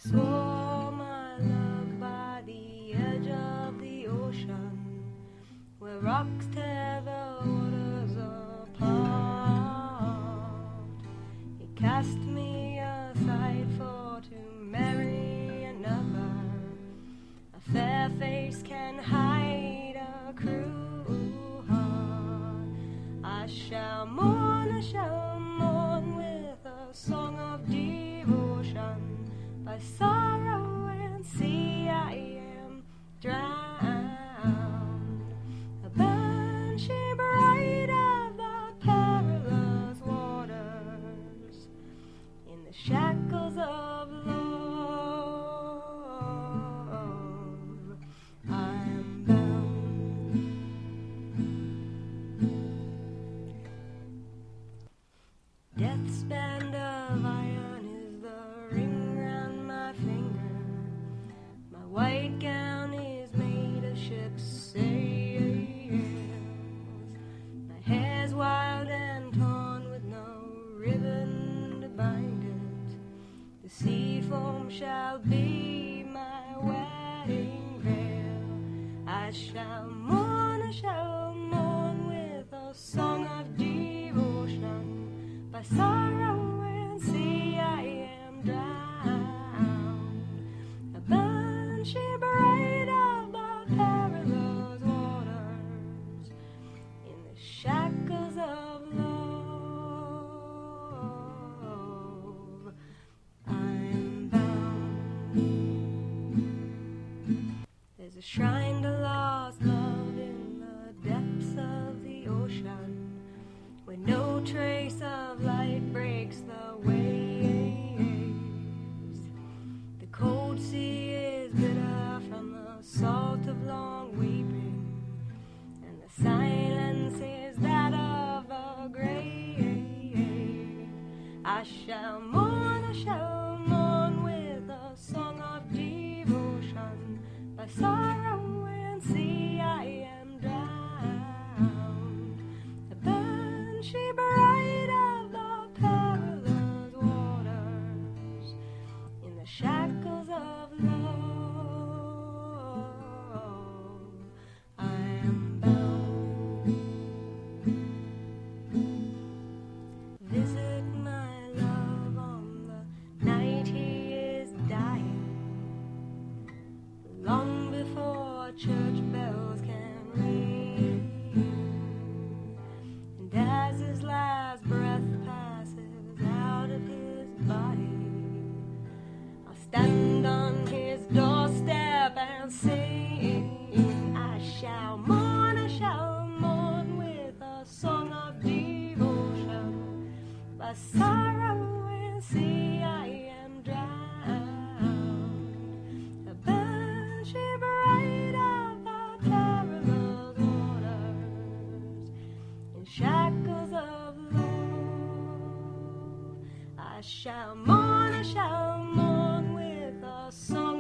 swore my love by the edge of the ocean, where rocks tear the waters apart. He cast me aside for to marry another. A fair face can hide a cruel heart. I shall mourn with a song of devotion. By sorrow and sea I am drowned. A banshee bright of the perilous waters, in the shackles of love I am bound. Death's band of iron is the ring round my finger. My white gown is made of ship's sails. My hair's wild and torn with no ribbon to bind it. The sea foam shall be my wedding veil. I shall mourn with a song of devotion. By sorrow and sea I am drowned. A banshee bright of the perilous waters, in the shackles of love I am bound. There's a shrine to lost love in the depths of the ocean, where no trace of light breaks the waves. The cold sea is bitter from the salt of long weeping, and the silence is that of the grave. I shall mourn with a song of devotion. By sorrow and sea I am drowned. A banshee bright of the perilous waters, in the shackles of love I am bound. Visit my love on the night he is dying, long before church bells can ring. And as his last breath passes out of his body, I'll stand on his doorstep and sing. I shall mourn with a song of devotion. By sorrow and sea I am drowned. A banshee bright of the perilous waters, in shackles of love I shall mourn with a song